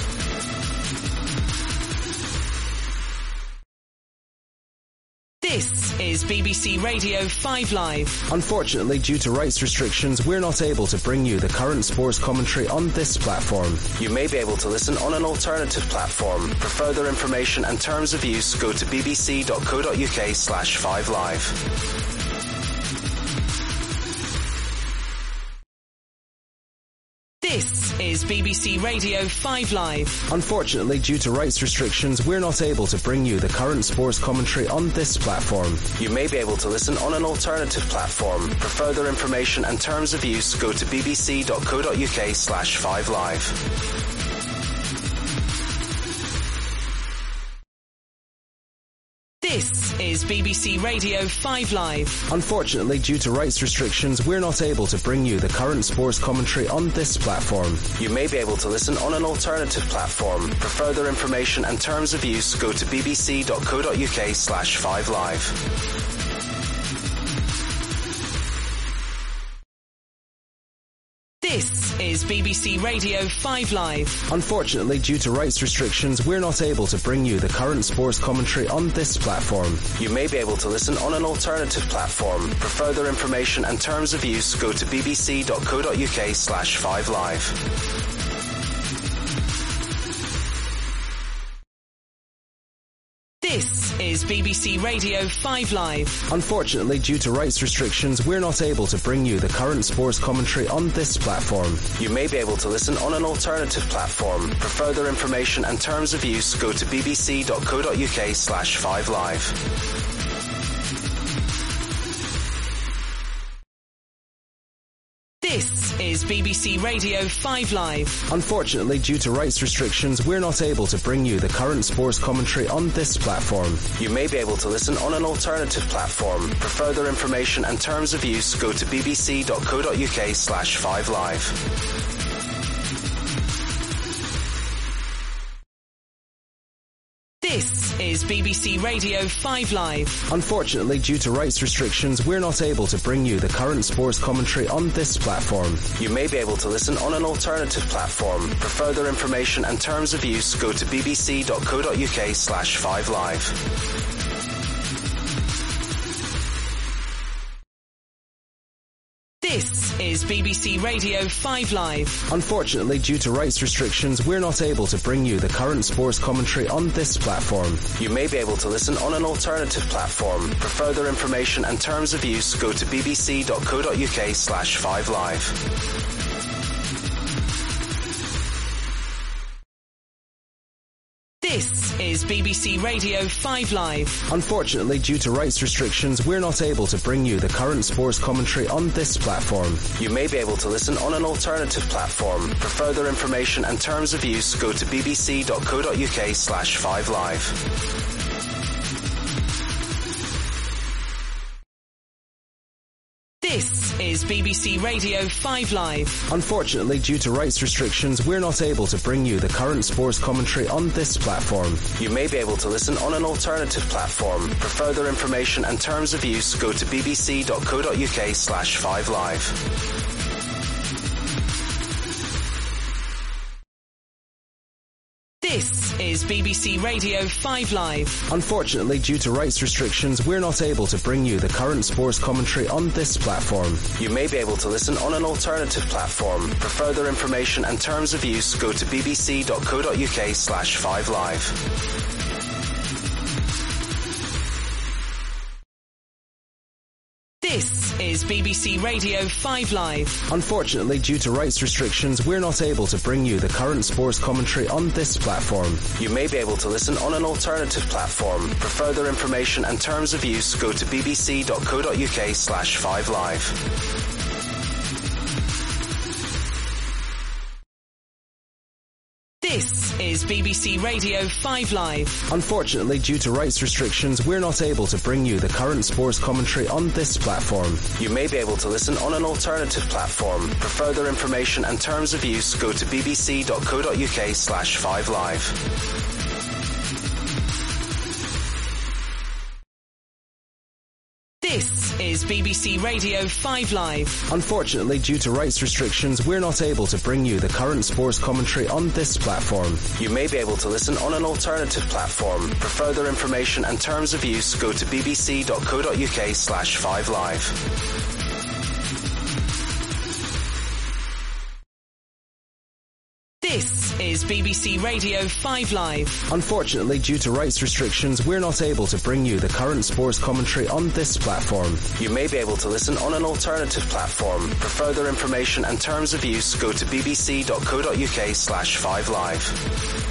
This is BBC Radio 5 Live. Unfortunately, due to rights restrictions, we're not able to bring you the current sports commentary on this platform. You may be able to listen on an alternative platform. For further information and terms of use, go to bbc.co.uk/5live. This is BBC Radio 5 Live. Unfortunately, due to rights restrictions, we're not able to bring you the current sports commentary on this platform. You may be able to listen on an alternative platform. For further information and terms of use, go to bbc.co.uk/5live. This is BBC Radio 5 Live. Unfortunately, due to rights restrictions, we're not able to bring you the current sports commentary on this platform. You may be able to listen on an alternative platform. For further information and terms of use, go to bbc.co.uk/5live. This is BBC Radio 5 Live. Unfortunately, due to rights restrictions, we're not able to bring you the current sports commentary on this platform. You may be able to listen on an alternative platform. For further information and terms of use, go to bbc.co.uk/5live. This is BBC Radio 5 Live. Unfortunately, due to rights restrictions, we're not able to bring you the current sports commentary on this platform. You may be able to listen on an alternative platform. For further information and terms of use, go to bbc.co.uk/5live. This is BBC Radio 5 Live. Unfortunately, due to rights restrictions, we're not able to bring you the current sports commentary on this platform. You may be able to listen on an alternative platform. For further information and terms of use, go to bbc.co.uk/5live. This is is BBC Radio 5 Live. Unfortunately, due to rights restrictions, we're not able to bring you the current sports commentary on this platform. You may be able to listen on an alternative platform. For further information and terms of use, go to bbc.co.uk/5live. This is BBC Radio 5 Live. Unfortunately, due to rights restrictions, we're not able to bring you the current sports commentary on this platform. You may be able to listen on an alternative platform. For further information and terms of use, go to bbc.co.uk/5live. This is BBC Radio 5 Live. Unfortunately, due to rights restrictions, we're not able to bring you the current sports commentary on this platform. You may be able to listen on an alternative platform. For further information and terms of use, go to bbc.co.uk/5live. This is BBC Radio 5 Live. Unfortunately, due to rights restrictions, we're not able to bring you the current sports commentary on this platform. You may be able to listen on an alternative platform. For further information and terms of use, go to bbc.co.uk/5live. This is BBC Radio 5 Live. Unfortunately, due to rights restrictions, we're not able to bring you the current sports commentary on this platform. You may be able to listen on an alternative platform. For further information and terms of use, go to bbc.co.uk/5live. This is BBC Radio 5 Live. Unfortunately, due to rights restrictions, we're not able to bring you the current sports commentary on this platform. You may be able to listen on an alternative platform. For further information and terms of use, go to bbc.co.uk/5live. This is BBC Radio 5 Live. Unfortunately, due to rights restrictions, we're not able to bring you the current sports commentary on this platform. You may be able to listen on an alternative platform. For further information and terms of use, go to bbc.co.uk/5live. This is BBC Radio 5 Live. Unfortunately, due to rights restrictions, we're not able to bring you the current sports commentary on this platform. You may be able to listen on an alternative platform. For further information and terms of use, go to bbc.co.uk/5live. This is BBC Radio 5 Live. Unfortunately, due to rights restrictions, we're not able to bring you the current sports commentary on this platform. You may be able to listen on an alternative platform. For further information and terms of use, go to bbc.co.uk/5live.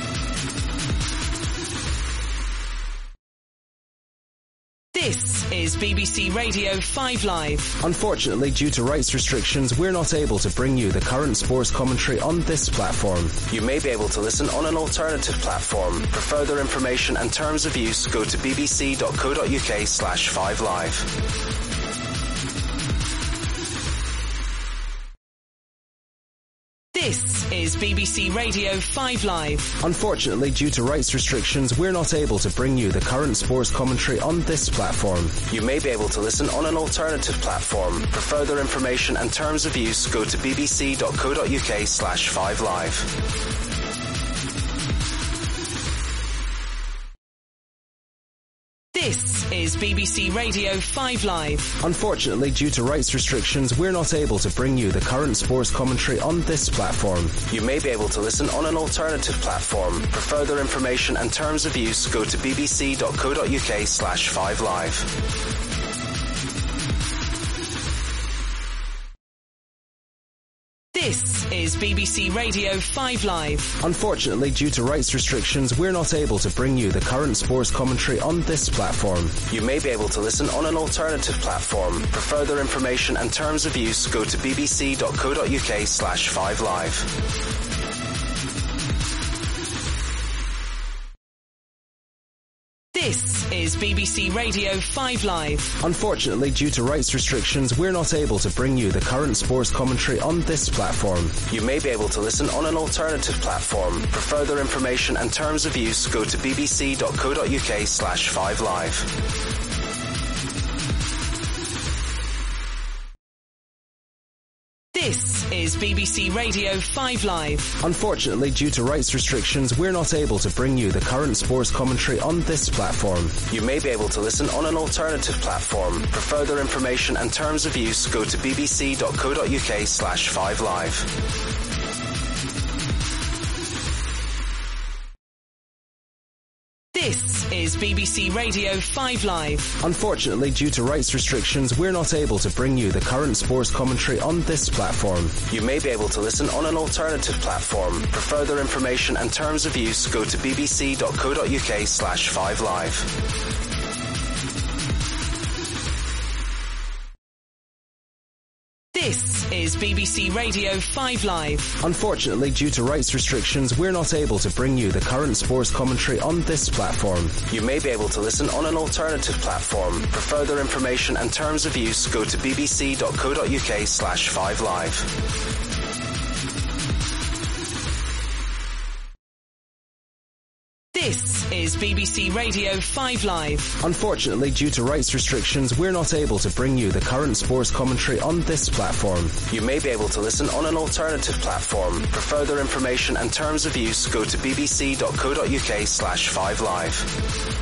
This is BBC Radio 5 Live. Unfortunately, due to rights restrictions, we're not able to bring you the current sports commentary on this platform. You may be able to listen on an alternative platform. For further information and terms of use, go to bbc.co.uk/5live. This is BBC Radio 5 Live. Unfortunately, due to rights restrictions, we're not able to bring you the current sports commentary on this platform. You may be able to listen on an alternative platform. For further information and terms of use, go to bbc.co.uk/5live. This is BBC Radio 5 Live. Unfortunately, due to rights restrictions, we're not able to bring you the current sports commentary on this platform. You may be able to listen on an alternative platform. For further information and terms of use, go to bbc.co.uk/5live. This is BBC Radio 5 Live. Unfortunately, due to rights restrictions, we're not able to bring you the current sports commentary on this platform. You may be able to listen on an alternative platform. For further information and terms of use, go to bbc.co.uk/5live. This is BBC Radio 5 Live. Unfortunately, due to rights restrictions, we're not able to bring you the current sports commentary on this platform. You may be able to listen on an alternative platform. For further information and terms of use, go to bbc.co.uk/5live. This is BBC Radio 5 Live. Unfortunately, due to rights restrictions, we're not able to bring you the current sports commentary on this platform. You may be able to listen on an alternative platform. For further information and terms of use, go to bbc.co.uk/5live. This is BBC Radio 5 Live. Unfortunately, due to rights restrictions, we're not able to bring you the current sports commentary on this platform. You may be able to listen on an alternative platform. For further information and terms of use, go to bbc.co.uk/5live. This is BBC Radio 5 Live. Unfortunately, due to rights restrictions, we're not able to bring you the current sports commentary on this platform. You may be able to listen on an alternative platform. For further information and terms of use, go to bbc.co.uk/5live. This is BBC Radio 5 Live. Unfortunately, due to rights restrictions, we're not able to bring you the current sports commentary on this platform. You may be able to listen on an alternative platform. For further information and terms of use, go to bbc.co.uk/5live.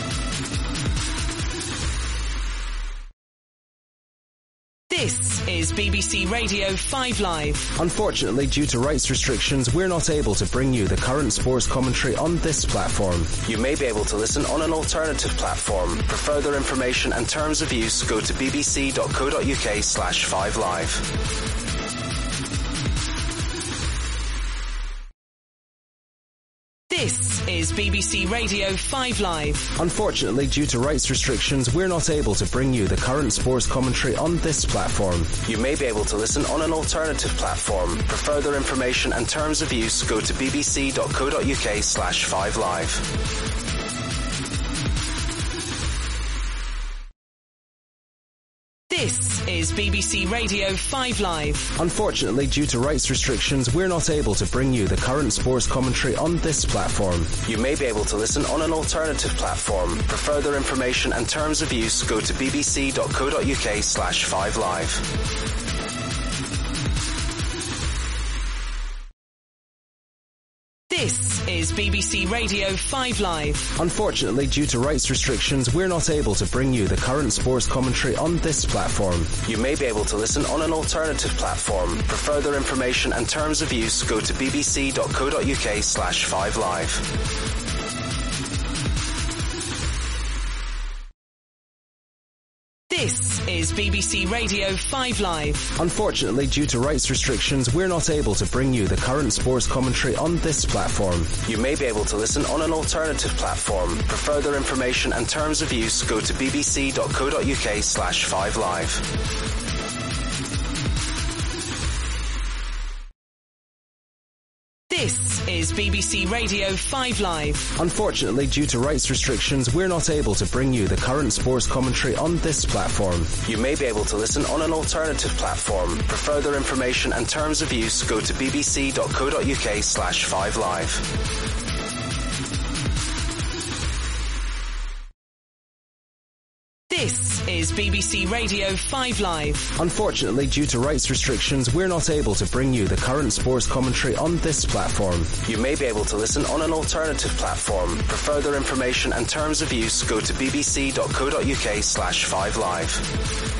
This is BBC Radio 5 Live. Unfortunately, due to rights restrictions, we're not able to bring you the current sports commentary on this platform. You may be able to listen on an alternative platform. For further information and terms of use, go to bbc.co.uk/5live. This is BBC Radio 5 Live. Unfortunately, due to rights restrictions, we're not able to bring you the current sports commentary on this platform. You may be able to listen on an alternative platform. For further information and terms of use, go to bbc.co.uk/5live. This is BBC Radio 5 Live. Unfortunately, due to rights restrictions, we're not able to bring you the current sports commentary on this platform. You may be able to listen on an alternative platform. For further information and terms of use, go to bbc.co.uk/5live. This is BBC Radio 5 Live. Unfortunately, due to rights restrictions, we're not able to bring you the current sports commentary on this platform. You may be able to listen on an alternative platform. For further information and terms of use, go to bbc.co.uk/5live. This is BBC Radio 5 Live. Unfortunately, due to rights restrictions, we're not able to bring you the current sports commentary on this platform. You may be able to listen on an alternative platform. For further information and terms of use, go to bbc.co.uk/5live. This is BBC Radio 5 Live. Unfortunately, due to rights restrictions, we're not able to bring you the current sports commentary on this platform. You may be able to listen on an alternative platform. For further information and terms of use, go to bbc.co.uk/5live. This is BBC Radio 5 Live. Unfortunately, due to rights restrictions, we're not able to bring you the current sports commentary on this platform. You may be able to listen on an alternative platform. For further information and terms of use, go to bbc.co.uk/5live.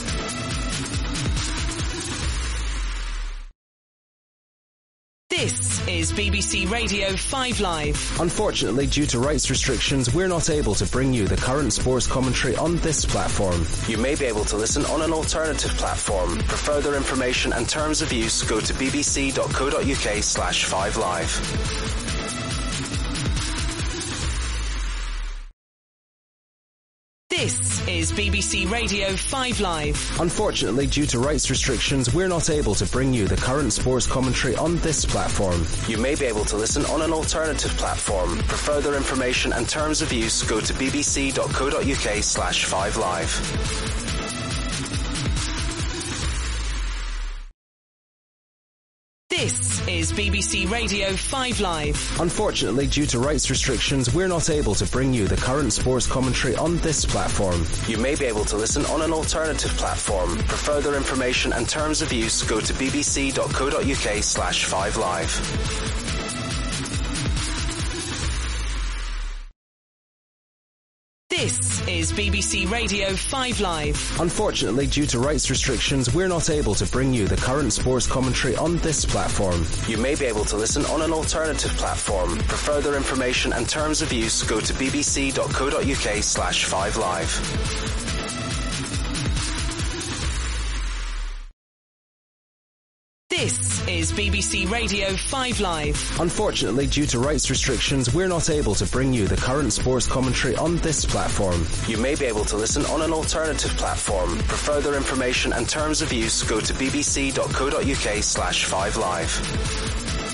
This is BBC Radio 5 Live. Unfortunately, due to rights restrictions, we're not able to bring you the current sports commentary on this platform. You may be able to listen on an alternative platform. For further information and terms of use, go to bbc.co.uk/5live. This is is BBC Radio 5 Live. Unfortunately, due to rights restrictions, we're not able to bring you the current sports commentary on this platform. You may be able to listen on an alternative platform. For further information and terms of use, go to bbc.co.uk/5live. This is BBC Radio 5 Live. Unfortunately, due to rights restrictions, we're not able to bring you the current sports commentary on this platform. You may be able to listen on an alternative platform. For further information and terms of use, go to bbc.co.uk/5live. This is BBC Radio 5 Live. Unfortunately, due to rights restrictions, we're not able to bring you the current sports commentary on this platform. You may be able to listen on an alternative platform. For further information and terms of use, go to bbc.co.uk/5live. This is BBC Radio 5 Live. Unfortunately, due to rights restrictions, we're not able to bring you the current sports commentary on this platform. You may be able to listen on an alternative platform. For further information and terms of use, go to bbc.co.uk/5live.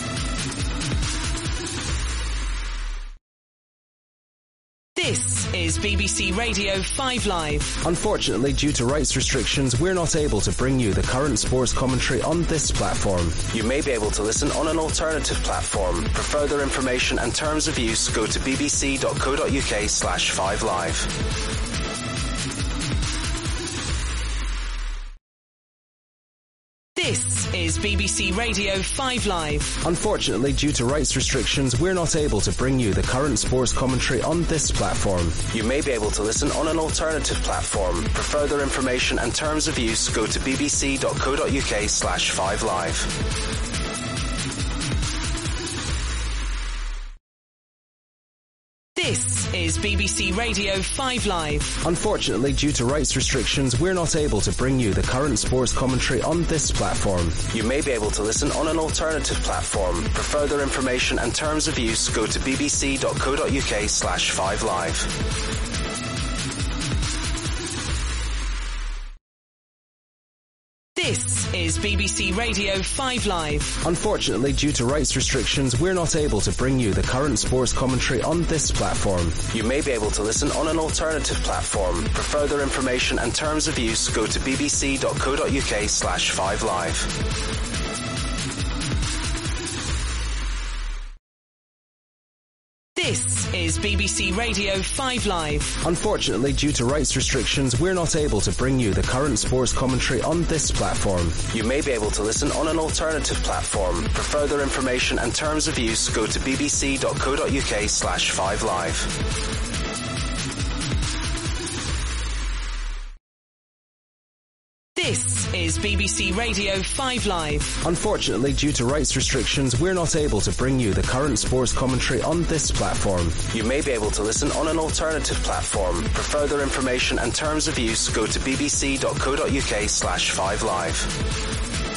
This is BBC Radio 5 Live. Unfortunately, due to rights restrictions, we're not able to bring you the current sports commentary on this platform. You may be able to listen on an alternative platform. For further information and terms of use, go to bbc.co.uk/5live. This is BBC Radio 5 Live. Unfortunately, due to rights restrictions, we're not able to bring you the current sports commentary on this platform. You may be able to listen on an alternative platform. For further information and terms of use, go to bbc.co.uk/5live. This is BBC Radio 5 Live. Unfortunately, due to rights restrictions, we're not able to bring you the current sports commentary on this platform. You may be able to listen on an alternative platform. For further information and terms of use, go to bbc.co.uk/5live. This is BBC Radio 5 Live. Unfortunately, due to rights restrictions, we're not able to bring you the current sports commentary on this platform. You may be able to listen on an alternative platform. For further information and terms of use, go to bbc.co.uk/5live. This is BBC Radio 5 Live. Unfortunately, due to rights restrictions, we're not able to bring you the current sports commentary on this platform. You may be able to listen on an alternative platform. For further information and terms of use, go to bbc.co.uk/5live. This is BBC Radio 5 Live. Unfortunately, due to rights restrictions, we're not able to bring you the current sports commentary on this platform. You may be able to listen on an alternative platform. For further information and terms of use, go to bbc.co.uk/5live.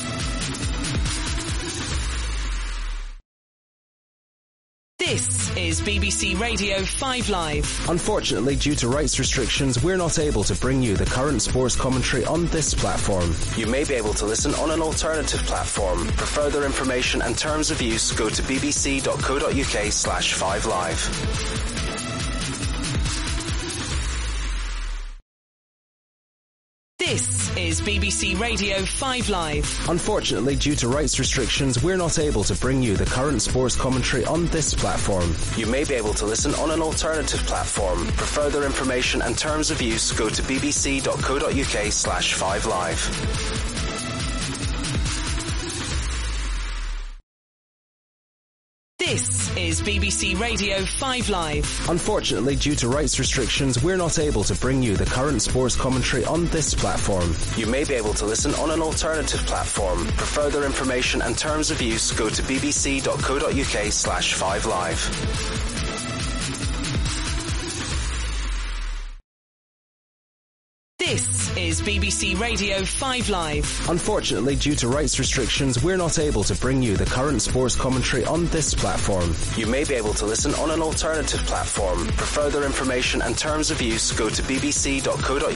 This is BBC Radio 5 Live. Unfortunately, due to rights restrictions, we're not able to bring you the current sports commentary on this platform. You may be able to listen on an alternative platform. For further information and terms of use, go to bbc.co.uk/5live. This is BBC Radio 5 Live. Unfortunately, due to rights restrictions, we're not able to bring you the current sports commentary on this platform. You may be able to listen on an alternative platform. For further information and terms of use, go to bbc.co.uk/5live. This is BBC Radio 5 Live. Unfortunately, due to rights restrictions, we're not able to bring you the current sports commentary on this platform. You may be able to listen on an alternative platform. For further information and terms of use, go to bbc.co.uk/5live. This is BBC Radio 5 Live. Unfortunately, due to rights restrictions, we're not able to bring you the current sports commentary on this platform. You may be able to listen on an alternative platform. For further information and terms of use, go to bbc.co.uk/5live.